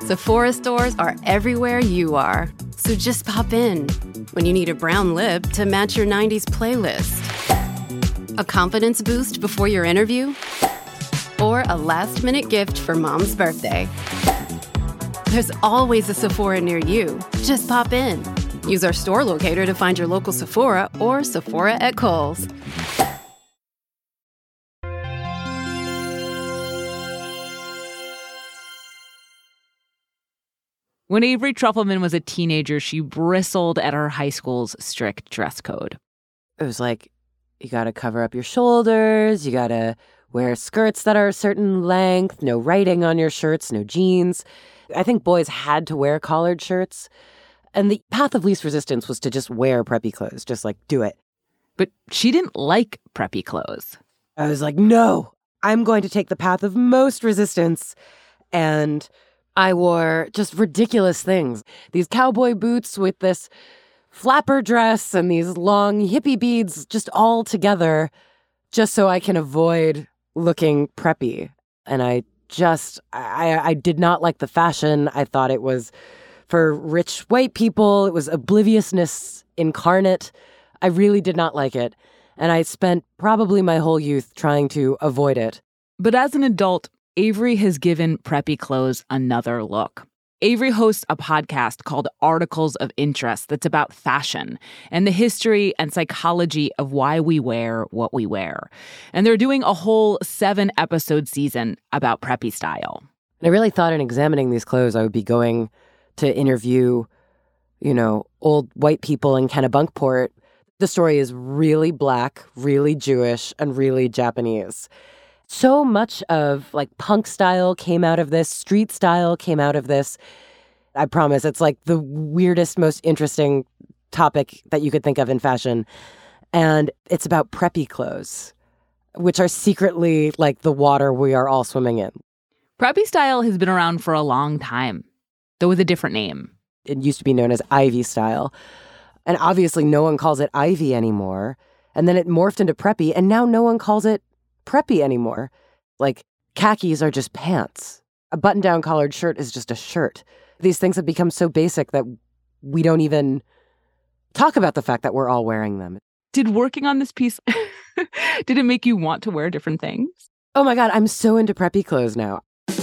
Sephora stores are everywhere you are. So just pop in. When you need a brown lip to match your 90s playlist. A confidence boost before your interview? Or a last-minute gift for mom's birthday. There's always a Sephora near you. Just pop in. Use our store locator to find your local Sephora or Sephora at Kohl's. When Avery Trufelman was a teenager, she bristled at her high school's strict dress code. It was like, you got to cover up your shoulders, you got to wear skirts that are a certain length, no writing on your shirts, no jeans. I think boys had to wear collared shirts. And the path of least resistance was to just wear preppy clothes, just like do it. But she didn't like preppy clothes. I was like, no, I'm going to take the path of most resistance. And I wore just ridiculous things. These cowboy boots with this flapper dress and these long hippie beads just all together just so I can avoid looking preppy. And I did not like the fashion. I thought it was for rich white people. It was obliviousness incarnate. I really did not like it. And I spent probably my whole youth trying to avoid it. But as an adult, Avery has given preppy clothes another look. Avery hosts a podcast called Articles of Interest that's about fashion and the history and psychology of why we wear what we wear. And they're doing a whole 7-episode season about preppy style. And I really thought in examining these clothes, I would be going to interview, old white people in Kennebunkport. The story is really Black, really Jewish, and really Japanese. So much of punk style came out of this, street style came out of this. I promise it's the weirdest, most interesting topic that you could think of in fashion. And it's about preppy clothes, which are secretly the water we are all swimming in. Preppy style has been around for a long time, though with a different name. It used to be known as Ivy style. And obviously no one calls it Ivy anymore. And then it morphed into preppy, and now no one calls it preppy anymore. Khakis are just pants. A button-down collared shirt is just a shirt. These things have become so basic that we don't even talk about the fact that we're all wearing them. Did working on this piece, did it make you want to wear different things? Oh my God, I'm so into preppy clothes now.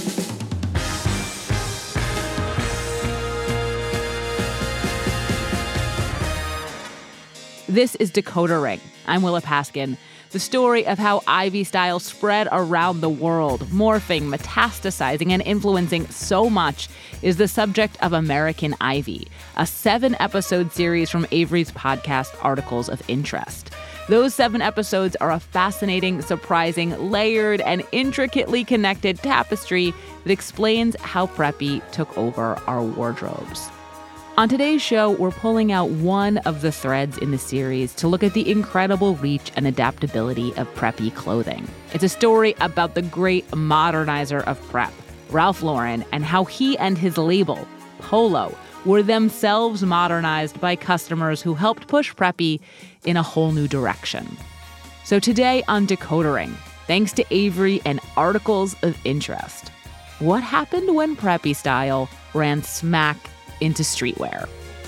This is Decoder Ring. I'm Willa Paskin. The story of how Ivy style spread around the world, morphing, metastasizing, and influencing so much is the subject of American Ivy, a 7-episode series from Avery's podcast, Articles of Interest. Those 7 episodes are a fascinating, surprising, layered, and intricately connected tapestry that explains how preppy took over our wardrobes. On today's show, we're pulling out one of the threads in the series to look at the incredible reach and adaptability of preppy clothing. It's a story about the great modernizer of prep, Ralph Lauren, and how he and his label, Polo, were themselves modernized by customers who helped push preppy in a whole new direction. So today on Decodering, thanks to Avery and Articles of Interest, what happened when preppy style ran smack into streetwear?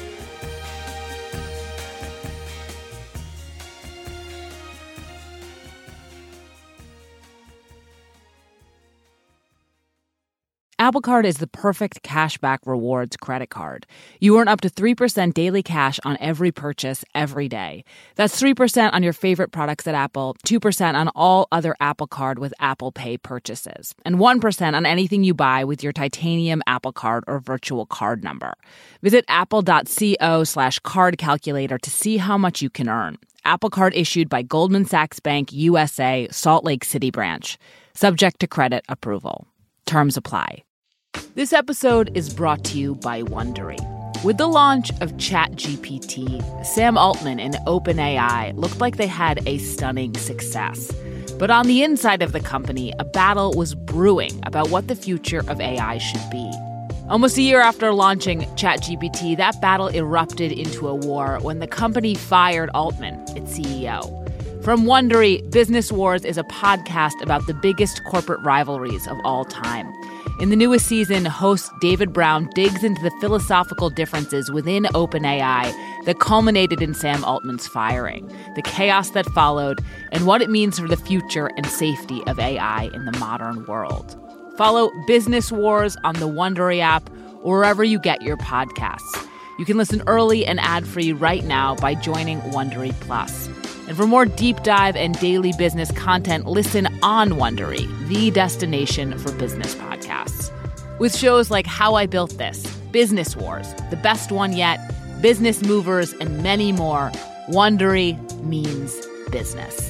Apple Card is the perfect cashback rewards credit card. You earn up to 3% daily cash on every purchase every day. That's 3% on your favorite products at Apple, 2% on all other Apple Card with Apple Pay purchases, and 1% on anything you buy with your titanium Apple Card or virtual card number. Visit apple.co/card calculator to see how much you can earn. Apple Card issued by Goldman Sachs Bank USA, Salt Lake City branch. Subject to credit approval. Terms apply. This episode is brought to you by Wondery. With the launch of ChatGPT, Sam Altman and OpenAI looked like they had a stunning success. But on the inside of the company, a battle was brewing about what the future of AI should be. Almost a year after launching ChatGPT, that battle erupted into a war when the company fired Altman, its CEO. From Wondery, Business Wars is a podcast about the biggest corporate rivalries of all time. In the newest season, host David Brown digs into the philosophical differences within OpenAI that culminated in Sam Altman's firing, the chaos that followed, and what it means for the future and safety of AI in the modern world. Follow Business Wars on the Wondery app or wherever you get your podcasts. You can listen early and ad-free right now by joining Wondery Plus. And for more deep dive and daily business content, listen on Wondery, the destination for business podcasts. With shows like How I Built This, Business Wars, The Best One Yet, Business Movers, and many more, Wondery means business.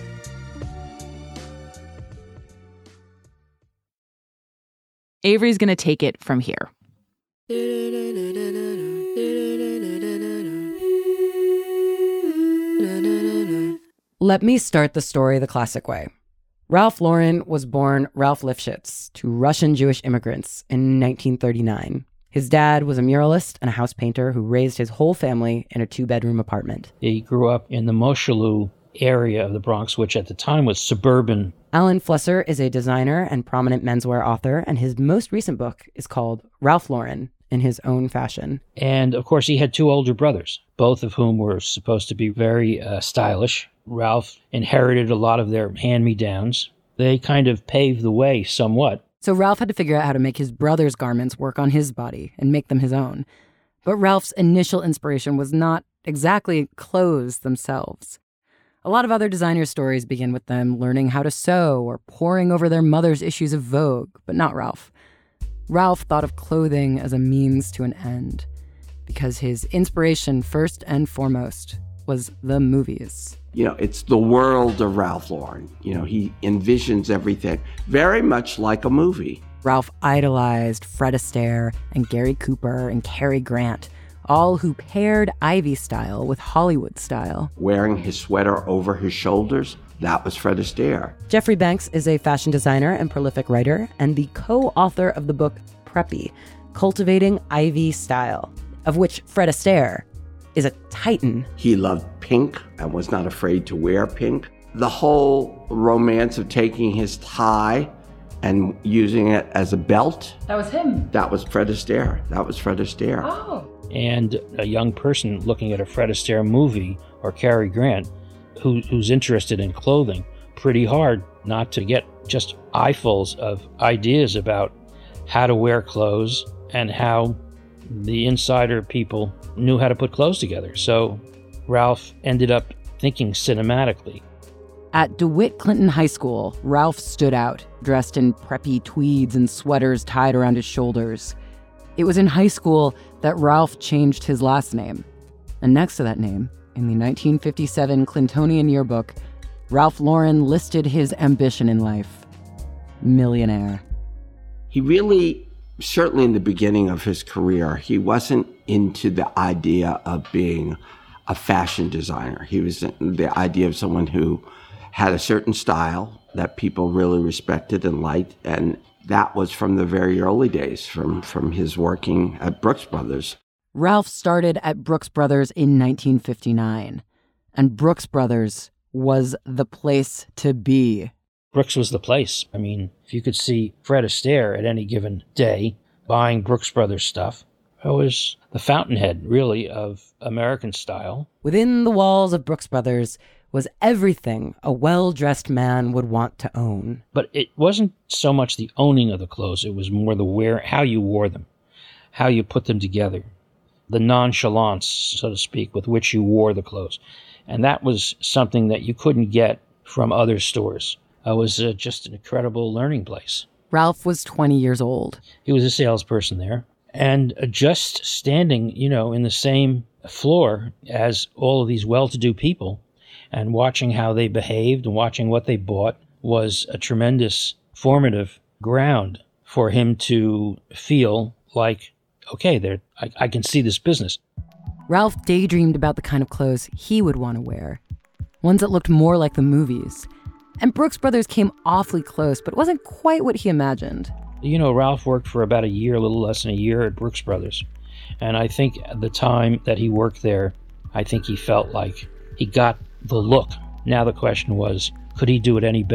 Avery's going to take it from here. Let me start the story the classic way. Ralph Lauren was born Ralph Lifshitz to Russian Jewish immigrants in 1939. His dad was a muralist and a house painter who raised his whole family in a 2-bedroom apartment. He grew up in the Moshulu area of the Bronx, which at the time was suburban. Alan Flusser is a designer and prominent menswear author, and his most recent book is called Ralph Lauren in His Own Fashion. And, of course, he had 2 older brothers, both of whom were supposed to be very stylish. Ralph inherited a lot of their hand-me-downs. They kind of paved the way somewhat. So Ralph had to figure out how to make his brother's garments work on his body and make them his own. But Ralph's initial inspiration was not exactly clothes themselves. A lot of other designers' stories begin with them learning how to sew or poring over their mother's issues of Vogue, but not Ralph. Ralph thought of clothing as a means to an end, because his inspiration, first and foremost, was the movies. It's the world of Ralph Lauren. He envisions everything very much like a movie. Ralph idolized Fred Astaire and Gary Cooper and Cary Grant, all who paired Ivy style with Hollywood style. Wearing his sweater over his shoulders, that was Fred Astaire. Jeffrey Banks is a fashion designer and prolific writer and the co-author of the book Preppy, Cultivating Ivy Style, of which Fred Astaire is a titan. He loved pink and was not afraid to wear pink. The whole romance of taking his tie and using it as a belt. That was him. That was Fred Astaire. Oh. And a young person looking at a Fred Astaire movie or Cary Grant who's interested in clothing, pretty hard not to get just eyefuls of ideas about how to wear clothes and how the insider people knew how to put clothes together. So Ralph ended up thinking cinematically. At DeWitt Clinton High School, Ralph stood out, dressed in preppy tweeds and sweaters tied around his shoulders. It was in high school that Ralph changed his last name. And next to that name, in the 1957 Clintonian yearbook, Ralph Lauren listed his ambition in life: millionaire. He really, certainly in the beginning of his career, he wasn't into the idea of being a fashion designer. He was the idea of someone who had a certain style that people really respected and liked, and that was from the very early days, from his working at Brooks Brothers. Ralph started at Brooks Brothers in 1959, and Brooks Brothers was the place to be. Brooks was the place. I mean, if you could see Fred Astaire at any given day buying Brooks Brothers stuff, it was the fountainhead, really, of American style. Within the walls of Brooks Brothers was everything a well-dressed man would want to own. But it wasn't so much the owning of the clothes, it was more the how you wore them, how you put them together, the nonchalance, so to speak, with which you wore the clothes. And that was something that you couldn't get from other stores. It was just an incredible learning place. Ralph was 20 years old. He was a salesperson there. And just standing, in the same floor as all of these well-to-do people and watching how they behaved and watching what they bought was a tremendous formative ground for him to feel like, okay, I can see this business. Ralph daydreamed about the kind of clothes he would want to wear, ones that looked more like the movies. And Brooks Brothers came awfully close, but wasn't quite what he imagined. Ralph worked for about a year, a little less than a year at Brooks Brothers. And I think at the time that he worked there, I think he felt like he got the look. Now the question was, could he do it any better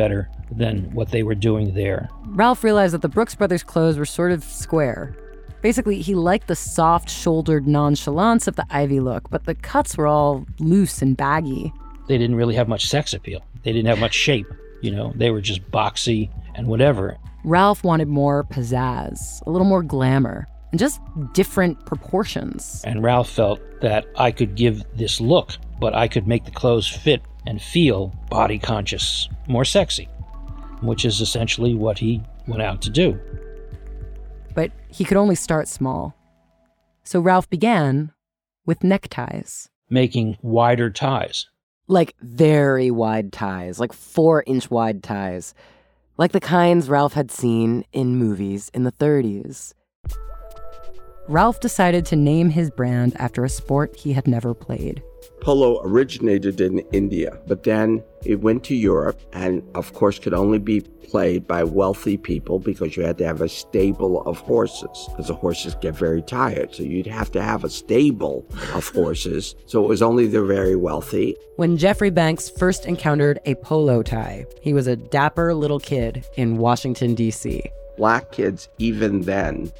than what they were doing there. Ralph realized that the Brooks Brothers clothes were sort of square. Basically, he liked the soft-shouldered nonchalance of the Ivy look, but the cuts were all loose and baggy. They didn't really have much sex appeal. They didn't have much shape, They were just boxy and whatever. Ralph wanted more pizzazz, a little more glamour, and just different proportions. And Ralph felt that I could give this look, but I could make the clothes fit and feel body conscious, more sexy, which is essentially what he went out to do. But he could only start small. So Ralph began with neckties. Making wider ties. Like very wide ties, like 4-inch wide ties. Like the kinds Ralph had seen in movies in the 30s. Ralph decided to name his brand after a sport he had never played. Polo originated in India, but then it went to Europe and, of course, could only be played by wealthy people because you had to have a stable of horses because the horses get very tired. So you'd have to have a stable of horses. So it was only the very wealthy. When Jeffrey Banks first encountered a polo tie, he was a dapper little kid in Washington, D.C. Black kids, even then,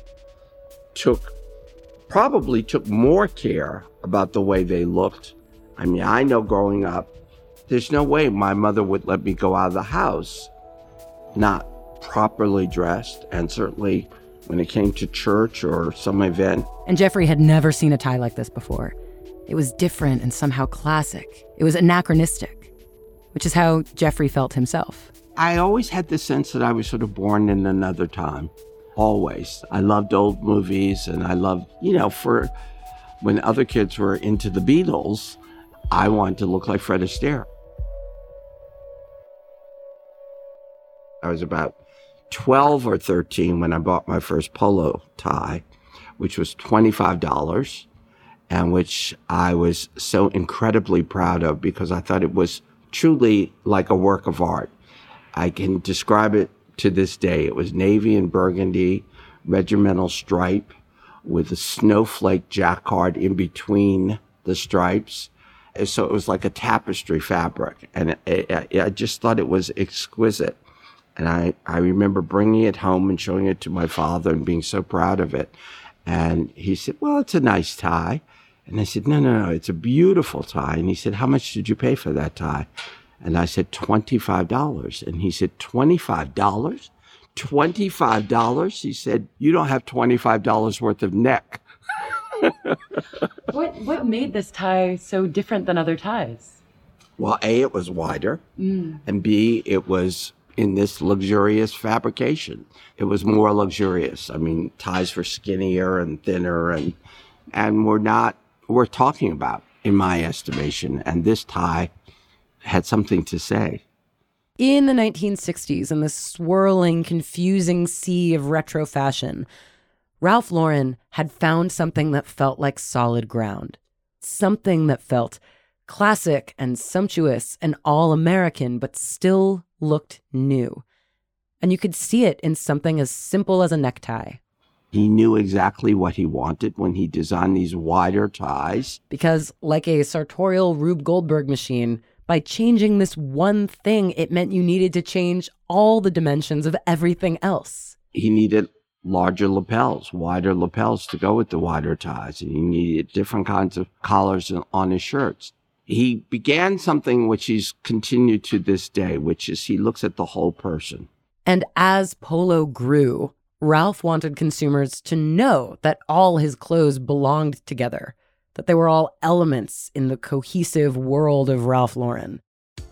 probably took more care about the way they looked. I mean, I know growing up, there's no way my mother would let me go out of the house not properly dressed, and certainly when it came to church or some event. And Jeffrey had never seen a tie like this before. It was different and somehow classic. It was anachronistic, which is how Jeffrey felt himself. I always had the sense that I was sort of born in another time. Always. I loved old movies, and I loved, for when other kids were into the Beatles, I wanted to look like Fred Astaire. I was about 12 or 13 when I bought my first polo tie, which was $25, and which I was so incredibly proud of because I thought it was truly like a work of art. I can describe it to this day. It was navy and burgundy, regimental stripe with a snowflake jacquard in between the stripes. So it was like a tapestry fabric, and I just thought it was exquisite. And I remember bringing it home and showing it to my father and being so proud of it. And he said, well, it's a nice tie. And I said, no, it's a beautiful tie. And he said, how much did you pay for that tie? And I said, $25. And he said, $25? $25? He said, you don't have $25 worth of neck. What made this tie so different than other ties? Well, A, it was wider. And B, it was in this luxurious fabrication. It was more luxurious. I mean, ties were skinnier and thinner and we're talking about, in my estimation. And this tie had something to say. In the 1960s, in this swirling, confusing sea of retro fashion, Ralph Lauren had found something that felt like solid ground. Something that felt classic and sumptuous and all-American, but still looked new. And you could see it in something as simple as a necktie. He knew exactly what he wanted when he designed these wider ties. Because, like a sartorial Rube Goldberg machine, by changing this one thing, it meant you needed to change all the dimensions of everything else. He needed larger lapels, wider lapels to go with the wider ties. And he needed different kinds of collars on his shirts. He began something which he's continued to this day, which is he looks at the whole person. And as polo grew, Ralph wanted consumers to know that all his clothes belonged together, that they were all elements in the cohesive world of Ralph Lauren.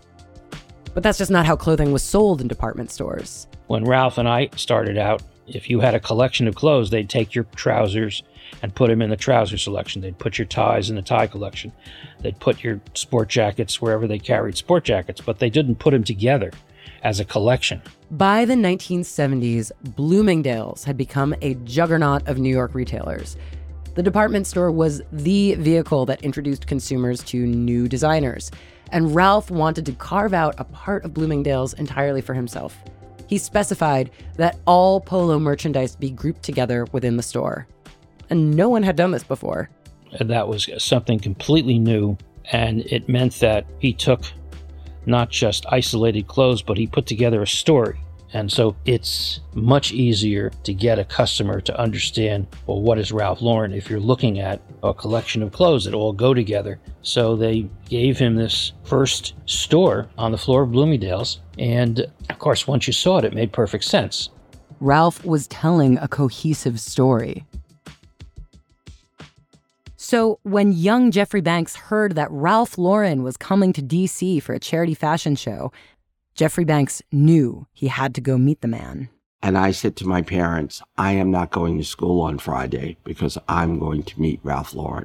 But that's just not how clothing was sold in department stores. When Ralph and I started out, if you had a collection of clothes, they'd take your trousers and put them in the trouser selection. They'd put your ties in the tie collection. They'd put your sport jackets wherever they carried sport jackets, but they didn't put them together as a collection. By the 1970s, Bloomingdale's had become a juggernaut of New York retailers. The department store was the vehicle that introduced consumers to new designers, and Ralph wanted to carve out a part of Bloomingdale's entirely for himself. He specified that all polo merchandise be grouped together within the store. And no one had done this before. And that was something completely new, and it meant that he took not just isolated clothes, but he put together a story. And so it's much easier to get a customer to understand, well, what is Ralph Lauren if you're looking at a collection of clothes that all go together. So they gave him this first store on the floor of Bloomingdale's. And of course, once you saw it, it made perfect sense. Ralph was telling a cohesive story. So when young Jeffrey Banks heard that Ralph Lauren was coming to D.C. for a charity fashion show, Jeffrey Banks knew he had to go meet the man. And I said to my parents, I am not going to school on Friday because I'm going to meet Ralph Lauren.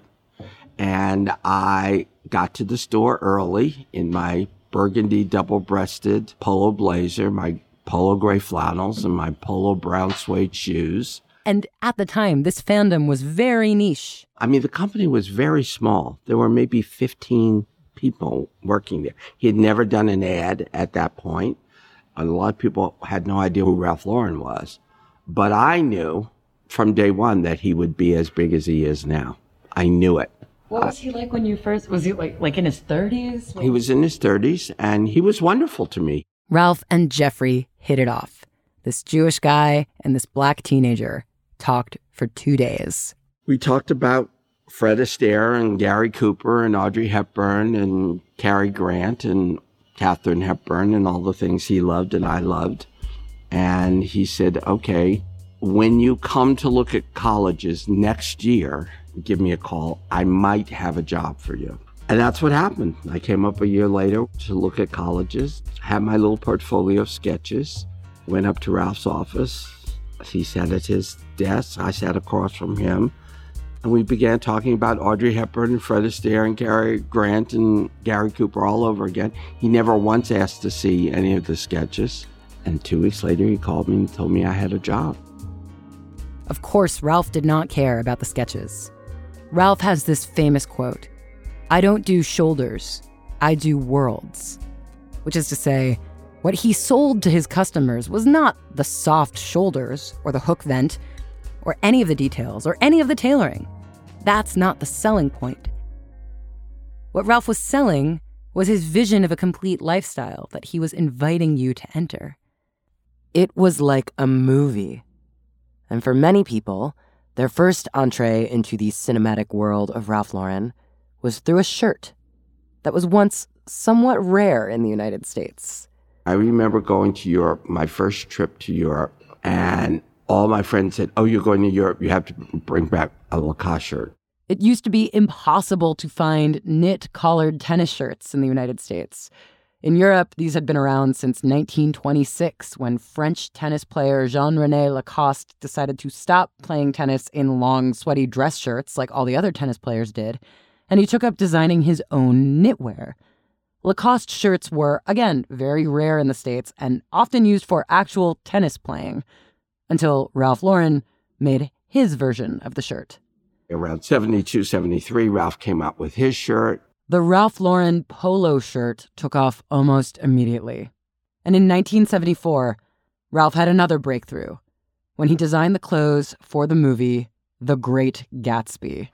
And I got to the store early in my burgundy double-breasted polo blazer, my polo gray flannels, and my polo brown suede shoes. And at the time, this fandom was very niche. I mean, the company was very small. There were maybe 15 people working there. He had never done an ad at that point. And a lot of people had no idea who Ralph Lauren was. But I knew from day one that he would be as big as he is now. I knew it. What was he like when you first, was he like in his 30s? He was in his 30s, and he was wonderful to me. Ralph and Jeffrey hit it off. This Jewish guy and this black teenager talked for 2 days. We talked about Fred Astaire and Gary Cooper and Audrey Hepburn and Cary Grant and Katharine Hepburn and all the things he loved and I loved. And he said, okay, when you come to look at colleges next year, give me a call. I might have a job for you. And that's what happened. I came up a year later to look at colleges, had my little portfolio of sketches, went up to Ralph's office. He sat at his desk. I sat across from him. And we began talking about Audrey Hepburn and Fred Astaire and Cary Grant and Gary Cooper all over again. He never once asked to see any of the sketches. And 2 weeks later, he called me and told me I had a job. Of course, Ralph did not care about the sketches. Ralph has this famous quote, "I don't do shoulders, I do worlds." Which is to say, what he sold to his customers was not the soft shoulders or the hook vent or any of the details or any of the tailoring. That's not the selling point. What Ralph was selling was his vision of a complete lifestyle that he was inviting you to enter. It was like a movie. And for many people, their first entree into the cinematic world of Ralph Lauren was through a shirt that was once somewhat rare in the United States. I remember going to Europe, my first trip to Europe, and all my friends said, oh, you're going to Europe, you have to bring back a Lacoste shirt. It used to be impossible to find knit collared tennis shirts in the United States. In Europe, these had been around since 1926, when French tennis player Jean-René Lacoste decided to stop playing tennis in long, sweaty dress shirts like all the other tennis players did, and he took up designing his own knitwear. Lacoste shirts were, again, very rare in the States and often used for actual tennis playing, until Ralph Lauren made his version of the shirt. Around 72, 73, Ralph came out with his shirt. The Ralph Lauren polo shirt took off almost immediately. And in 1974, Ralph had another breakthrough when he designed the clothes for the movie The Great Gatsby.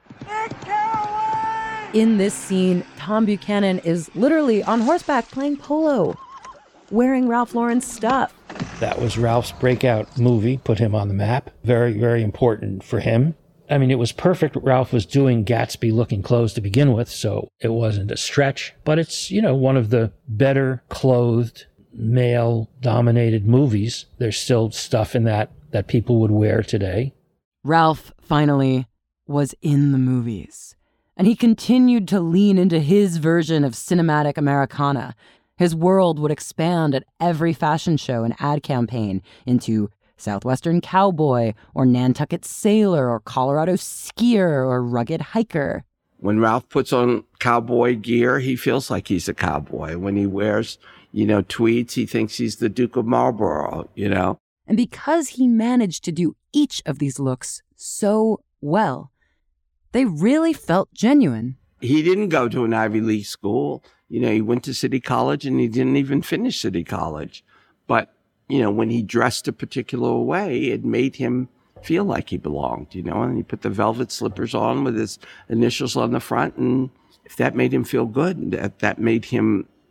In this scene, Tom Buchanan is literally on horseback playing polo, wearing Ralph Lauren's stuff. That was Ralph's breakout movie, put him on the map. Very, very important for him. I mean, it was perfect. Ralph was doing Gatsby-looking clothes to begin with, so it wasn't a stretch. But it's, one of the better clothed, male-dominated movies. There's still stuff in that people would wear today. Ralph, finally, was in the movies. And he continued to lean into his version of cinematic Americana. His world would expand at every fashion show and ad campaign into Southwestern cowboy or Nantucket sailor or Colorado skier or rugged hiker. When Ralph puts on cowboy gear, he feels like he's a cowboy. When he wears, tweeds, he thinks he's the Duke of Marlborough, And because he managed to do each of these looks so well, they really felt genuine. He didn't go to an Ivy League school. He went to City College and he didn't even finish City College. But, when he dressed a particular way, it made him feel like he belonged, and he put the velvet slippers on with his initials on the front. And if that made him feel good, that made him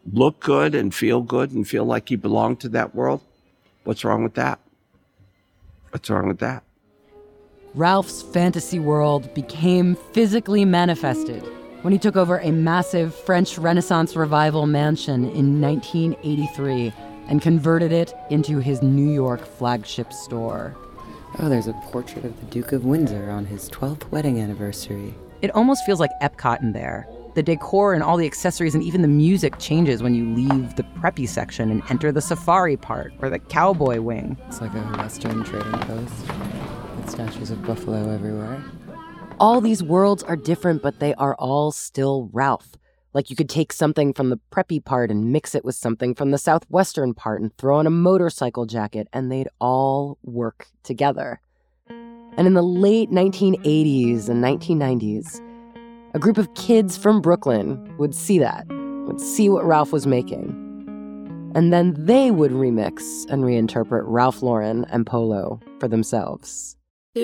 look good and feel like he belonged to that world. What's wrong with that? What's wrong with that? Ralph's fantasy world became physically manifested when he took over a massive French Renaissance Revival mansion in 1983 and converted it into his New York flagship store. Oh, there's a portrait of the Duke of Windsor on his 12th wedding anniversary. It almost feels like Epcot in there. The decor and all the accessories and even the music changes when you leave the preppy section and enter the safari part or the cowboy wing. It's like a Western trading post with statues of buffalo everywhere. All these worlds are different, but they are all still Ralph. Like you could take something from the preppy part and mix it with something from the southwestern part and throw on a motorcycle jacket, and they'd all work together. And in the late 1980s and 1990s, a group of kids from Brooklyn would see that, would see what Ralph was making. And then they would remix and reinterpret Ralph Lauren and Polo for themselves.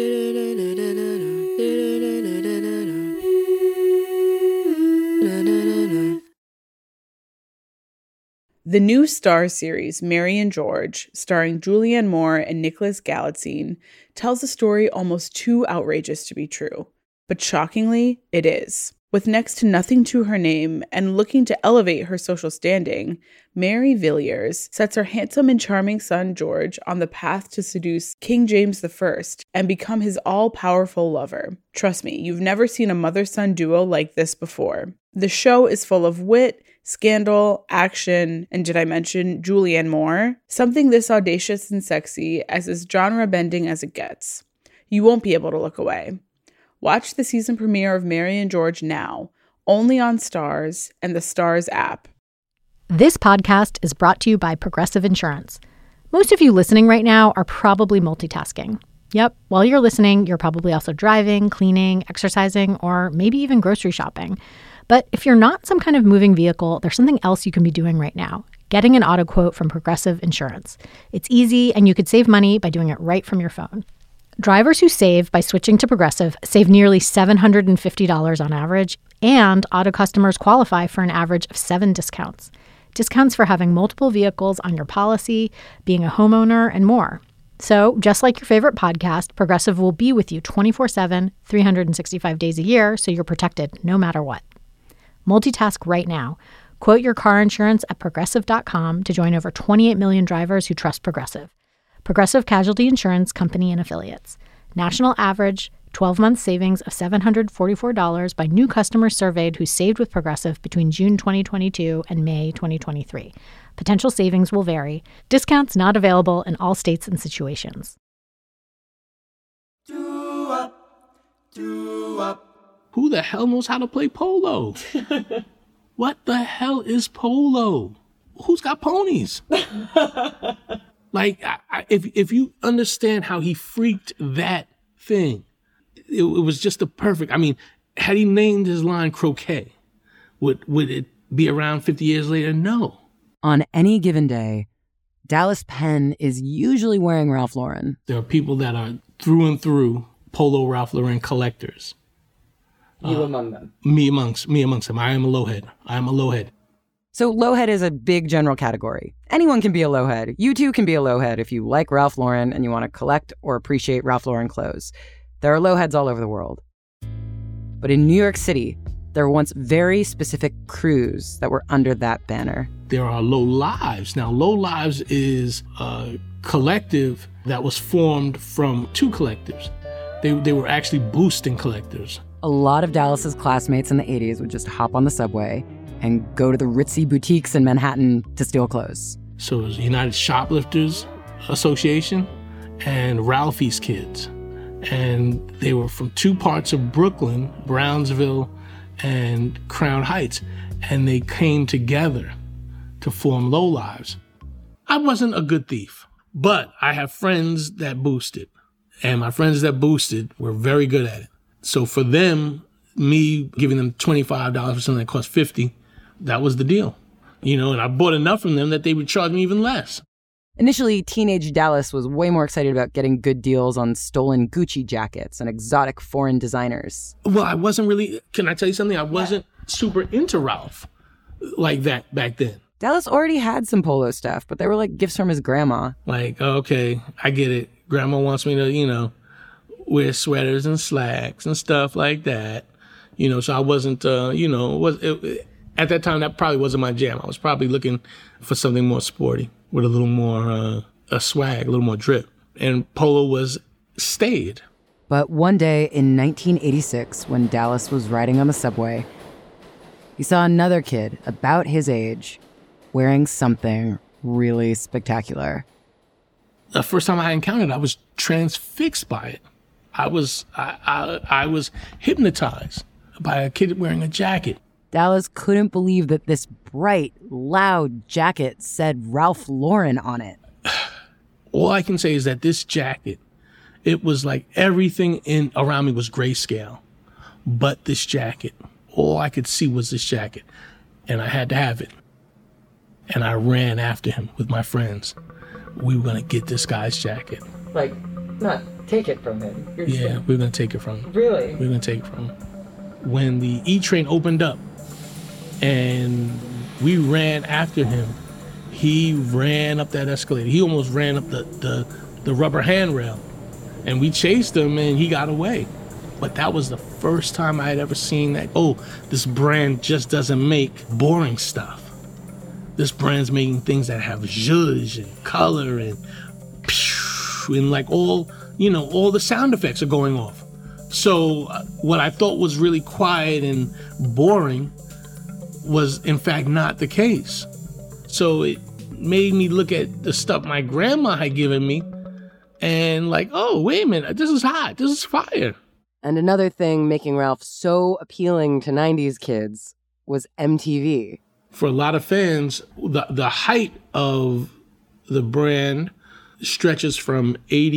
The new Starz series, Mary and George, starring Julianne Moore and Nicholas Galitzine, tells a story almost too outrageous to be true. But shockingly, it is. With next to nothing to her name and looking to elevate her social standing, Mary Villiers sets her handsome and charming son George on the path to seduce King James I and become his all-powerful lover. Trust me, you've never seen a mother-son duo like this before. The show is full of wit, scandal, action, and did I mention Julianne Moore? Something this audacious and sexy as is genre-bending as it gets. You won't be able to look away. Watch the season premiere of Mary and George now, only on Starz and the Starz app. This podcast is brought to you by Progressive Insurance. Most of you listening right now are probably multitasking. Yep, while you're listening, you're probably also driving, cleaning, exercising, or maybe even grocery shopping. But if you're not some kind of moving vehicle, there's something else you can be doing right now. Getting an auto quote from Progressive Insurance. It's easy, and you could save money by doing it right from your phone. Drivers who save by switching to Progressive save nearly $750 on average, and auto customers qualify for an average of 7 discounts. Discounts for having multiple vehicles on your policy, being a homeowner, and more. So, just like your favorite podcast, Progressive will be with you 24/7, 365 days a year, so you're protected no matter what. Multitask right now. Quote your car insurance at Progressive.com to join over 28 million drivers who trust Progressive. Progressive Casualty Insurance Company and Affiliates. National average 12-month savings of $744 by new customers surveyed who saved with Progressive between June 2022 and May 2023. Potential savings will vary. Discounts not available in all states and situations. Who the hell knows how to play polo? What the hell is polo? Who's got ponies? Like, if you understand how he freaked that thing, it was just the perfect. I mean, had he named his line croquet, would it be around 50 years later? No. On any given day, Dallas Penn is usually wearing Ralph Lauren. There are people that are through and through Polo Ralph Lauren collectors. You among them. Me amongst them. I am a lowhead. So lowhead is a big general category. Anyone can be a lowhead. You too can be a lowhead if you like Ralph Lauren and you want to collect or appreciate Ralph Lauren clothes. There are lowheads all over the world. But in New York City, there were once very specific crews that were under that banner. There are Low Lives. Now, Low Lives is a collective that was formed from 2 collectives. They were actually boosting collectives. A lot of Dallas's classmates in the 80s would just hop on the subway and go to the ritzy boutiques in Manhattan to steal clothes. So it was United Shoplifters Association and Ralphie's Kids. And they were from 2 parts of Brooklyn, Brownsville and Crown Heights. And they came together to form Low Lives. I wasn't a good thief, but I have friends that boosted. And my friends that boosted were very good at it. So for them, me giving them $25 for something that cost $50, that was the deal. And I bought enough from them that they would charge me even less. Initially, teenage Dallas was way more excited about getting good deals on stolen Gucci jackets and exotic foreign designers. Well, I wasn't really, can I tell you something? I wasn't super into Ralph like that back then. Dallas already had some polo stuff, but they were like gifts from his grandma. Like, okay, I get it. Grandma wants me to, wear sweaters and slacks and stuff like that. So I wasn't, at that time, that probably wasn't my jam. I was probably looking for something more sporty with a little more a swag, a little more drip. And polo stayed. But one day in 1986, when Dallas was riding on the subway, he saw another kid about his age wearing something really spectacular. The first time I encountered it, I was transfixed by it. I was hypnotized by a kid wearing a jacket. Dallas couldn't believe that this bright, loud jacket said Ralph Lauren on it. All I can say is that this jacket, it was like everything around me was grayscale, but this jacket. All I could see was this jacket, and I had to have it. And I ran after him with my friends. We were going to get this guy's jacket. Like, not take it from him. Yeah, we were going to take it from him. Really? We were going to take it from him. When the E-Train opened up and we ran after him, he ran up that escalator. He almost ran up the rubber handrail. And we chased him and he got away. But that was the first time I had ever seen that, this brand just doesn't make boring stuff. This brand's making things that have zhuzh and color and like all the sound effects are going off. So what I thought was really quiet and boring was in fact not the case. So it made me look at the stuff my grandma had given me and like, oh, wait a minute, this is hot, this is fire. And another thing making Ralph so appealing to 90s kids was MTV. For a lot of fans, the height of the brand stretches from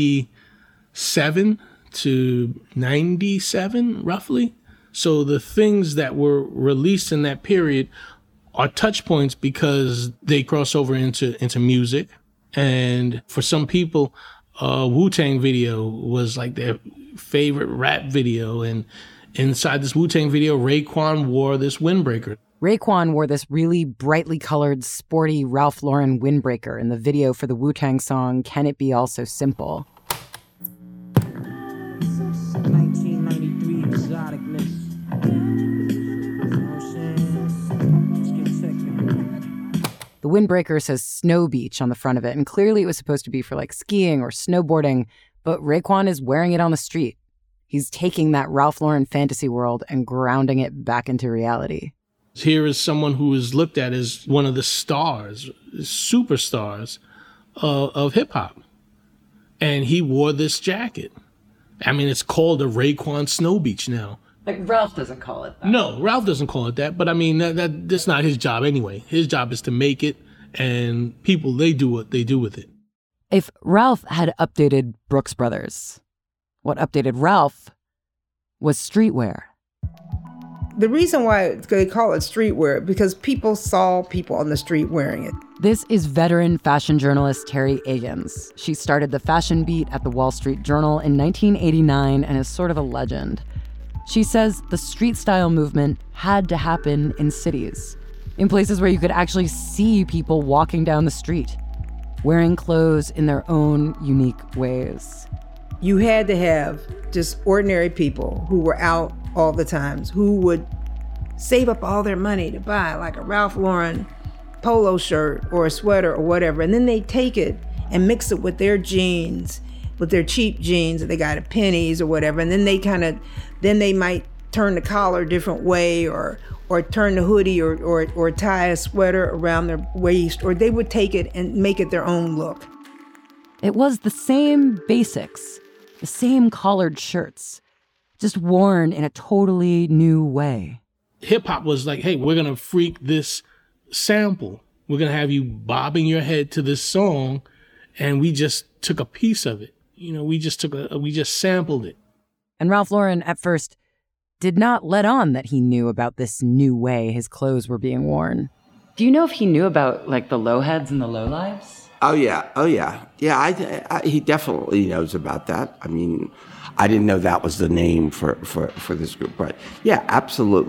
87 to 97, roughly. So the things that were released in that period are touch points because they cross over into music. And for some people, Wu-Tang video was like their favorite rap video. And inside this Wu-Tang video, Raekwon wore this windbreaker. Raekwon wore this really brightly colored, sporty Ralph Lauren windbreaker in the video for the Wu-Tang song, Can It Be All So Simple? 1993 exoticness. The windbreaker says Snow Beach on the front of it, and clearly it was supposed to be for like skiing or snowboarding, but Raekwon is wearing it on the street. He's taking that Ralph Lauren fantasy world and grounding it back into reality. Here is someone who is looked at as one of the stars, superstars of hip hop. And he wore this jacket. I mean, it's called a Raekwon Snow Beach now. Like Ralph doesn't call it that. No, Ralph doesn't call it that. But I mean, that's not his job anyway. His job is to make it, and people, they do what they do with it. If Ralph had updated Brooks Brothers, what updated Ralph was streetwear. The reason why they call it streetwear, because people saw people on the street wearing it. This is veteran fashion journalist Terry Agins. She started the fashion beat at the Wall Street Journal in 1989 and is sort of a legend. She says the street style movement had to happen in cities, in places where you could actually see people walking down the street, wearing clothes in their own unique ways. You had to have just ordinary people who were out all the times, who would save up all their money to buy like a Ralph Lauren polo shirt or a sweater or whatever, and then they take it and mix it with their jeans, with their cheap jeans that they got at Penny's or whatever, and then they might turn the collar a different way or turn the hoodie or tie a sweater around their waist, or they would take it and make it their own look. It was the same basics, the same collared shirts, just worn in a totally new way. Hip hop was like, hey, we're going to freak this sample. We're going to have you bobbing your head to this song. And we just took a piece of it. We just sampled it. And Ralph Lauren at first did not let on that he knew about this new way his clothes were being worn. Do you know if he knew about like the low heads and the low lives? Oh yeah. Yeah, he definitely knows about that. I mean, I didn't know that was the name for this group, but yeah, absolutely.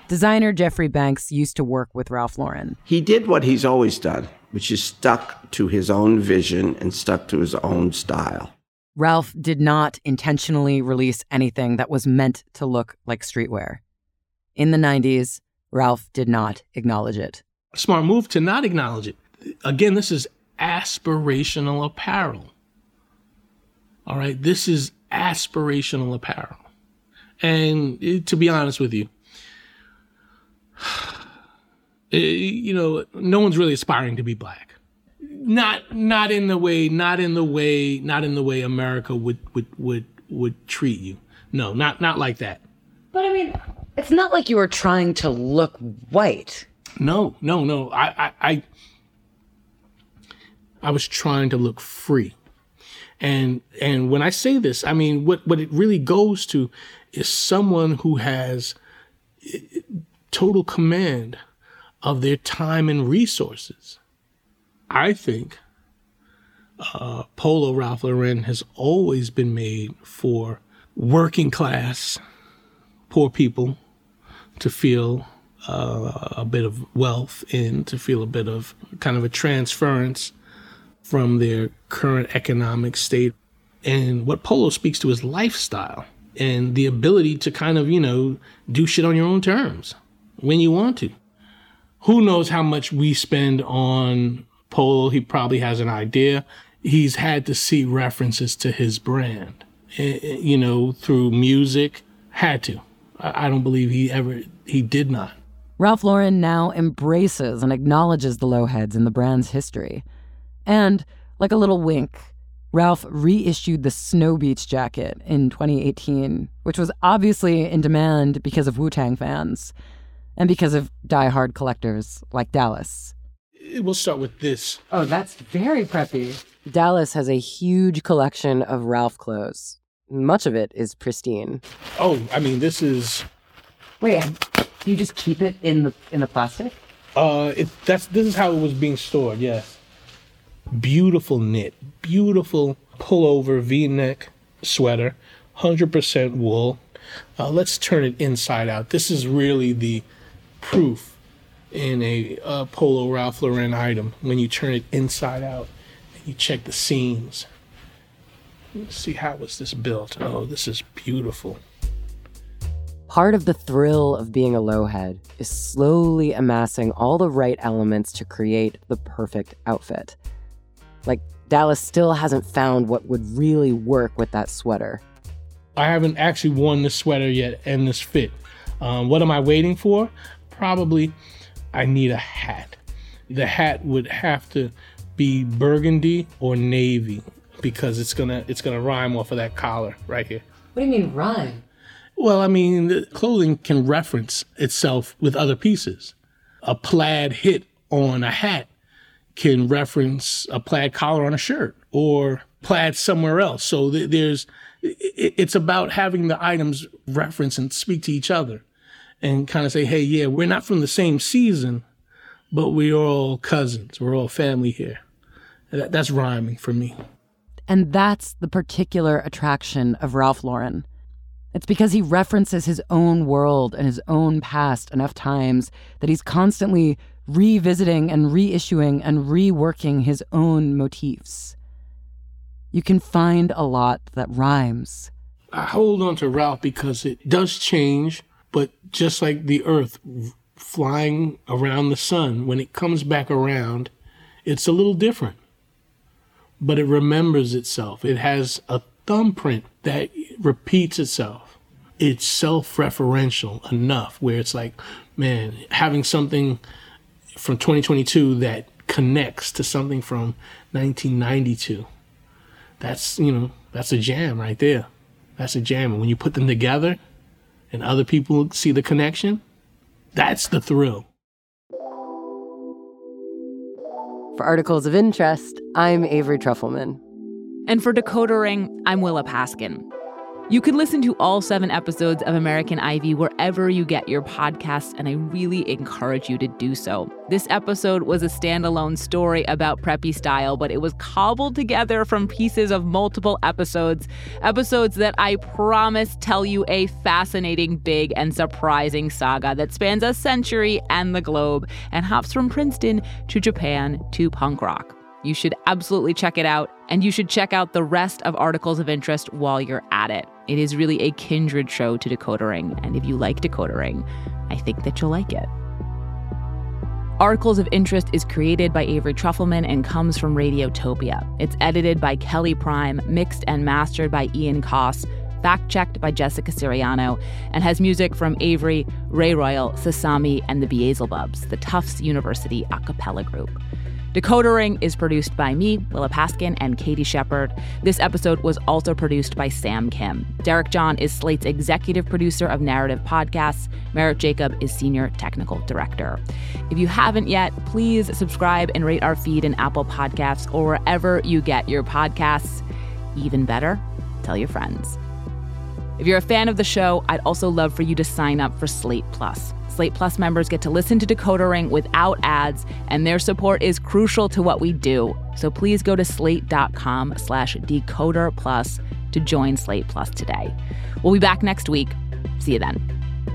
Designer Jeffrey Banks used to work with Ralph Lauren. He did what he's always done, which is stuck to his own vision and stuck to his own style. Ralph did not intentionally release anything that was meant to look like streetwear. In the 90s, Ralph did not acknowledge it. Smart move to not acknowledge it. Again, this is aspirational apparel. All right, this is aspirational apparel. And to be honest with you, no one's really aspiring to be black. Not in the way America would treat you. No, not like that. But I mean, it's not like you were trying to look white. No. I was trying to look free. And when I say this, I mean, what it really goes to is someone who has total command of their time and resources. I think Polo Ralph Lauren has always been made for working class, poor people to feel a bit of wealth and to feel a bit of kind of a transference from their current economic state. And what Polo speaks to is lifestyle and the ability to kind of, do shit on your own terms when you want to. Who knows how much we spend on Polo? He probably has an idea. He's had to see references to his brand, through music. Had to. I don't believe he did not. Ralph Lauren now embraces and acknowledges the Lowheads in the brand's history. And, like a little wink, Ralph reissued the Snow Beach jacket in 2018, which was obviously in demand because of Wu-Tang fans and because of die-hard collectors like Dallas. We'll start with this. Oh, that's very preppy. Dallas has a huge collection of Ralph clothes. Much of it is pristine. Oh, I mean, this is... Wait, do you just keep it in the plastic? This is how it was being stored, yes. Beautiful knit, beautiful pullover V-neck sweater, 100% wool. Let's turn it inside out. This is really the proof in a Polo Ralph Lauren item when you turn it inside out and you check the seams. Let's see, how was this built? Oh, this is beautiful. Part of the thrill of being a lowhead is slowly amassing all the right elements to create the perfect outfit. Like, Dallas still hasn't found what would really work with that sweater. I haven't actually worn this sweater yet and this fit. What am I waiting for? Probably I need a hat. The hat would have to be burgundy or navy because it's gonna rhyme off of that collar right here. What do you mean rhyme? Well, I mean, the clothing can reference itself with other pieces. A plaid hit on a hat can reference a plaid collar on a shirt or plaid somewhere else. So it's about having the items reference and speak to each other and kind of say, hey, yeah, we're not from the same season, but we're all cousins. We're all family here. That's rhyming for me. And that's the particular attraction of Ralph Lauren. It's because he references his own world and his own past enough times that he's constantly revisiting and reissuing and reworking his own motifs. You can find a lot that rhymes. I hold on to Ralph because it does change, but just like the earth flying around the sun, when it comes back around, it's a little different. But it remembers itself. It has a thumbprint that repeats itself. It's self-referential enough where it's like, man, having something from 2022 that connects to something from 1992. That's a jam right there. That's a jam. And when you put them together and other people see the connection, that's the thrill. For Articles of Interest, I'm Avery Trufelman. And for Decoder Ring, I'm Willa Paskin. You can listen to all 7 episodes of American Ivy wherever you get your podcasts, and I really encourage you to do so. This episode was a standalone story about preppy style, but it was cobbled together from pieces of multiple episodes that I promise tell you a fascinating, big, and surprising saga that spans a century and the globe and hops from Princeton to Japan to punk rock. You should absolutely check it out, and you should check out the rest of Articles of Interest while you're at it. It is really a kindred show to Decoder Ring, and if you like Decoder Ring, I think that you'll like it. Articles of Interest is created by Avery Trufelman and comes from Radiotopia. It's edited by Kelly Prime, mixed and mastered by Ian Koss, fact-checked by Jessica Siriano, and has music from Avery, Ray Royal, Sasami, and the Beelzebubs, the Tufts University a cappella group. Decoder Ring is produced by me, Willa Paskin, and Katie Shepard. This episode was also produced by Sam Kim. Derek John is Slate's executive producer of narrative podcasts. Merritt Jacob is senior technical director. If you haven't yet, please subscribe and rate our feed in Apple Podcasts or wherever you get your podcasts. Even better, tell your friends. If you're a fan of the show, I'd also love for you to sign up for Slate Plus. Slate Plus members get to listen to Decoder Ring without ads, and their support is crucial to what we do. So please go to slate.com/decoder plus to join Slate Plus today. We'll be back next week. See you then.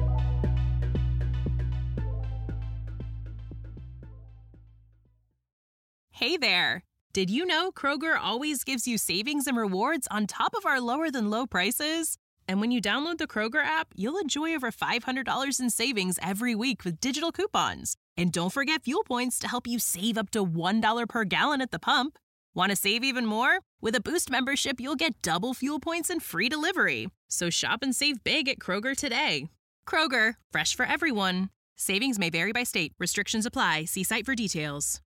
Hey there. Did you know Kroger always gives you savings and rewards on top of our lower than low prices? And when you download the Kroger app, you'll enjoy over $500 in savings every week with digital coupons. And don't forget fuel points to help you save up to $1 per gallon at the pump. Want to save even more? With a Boost membership, you'll get double fuel points and free delivery. So shop and save big at Kroger today. Kroger, fresh for everyone. Savings may vary by state. Restrictions apply. See site for details.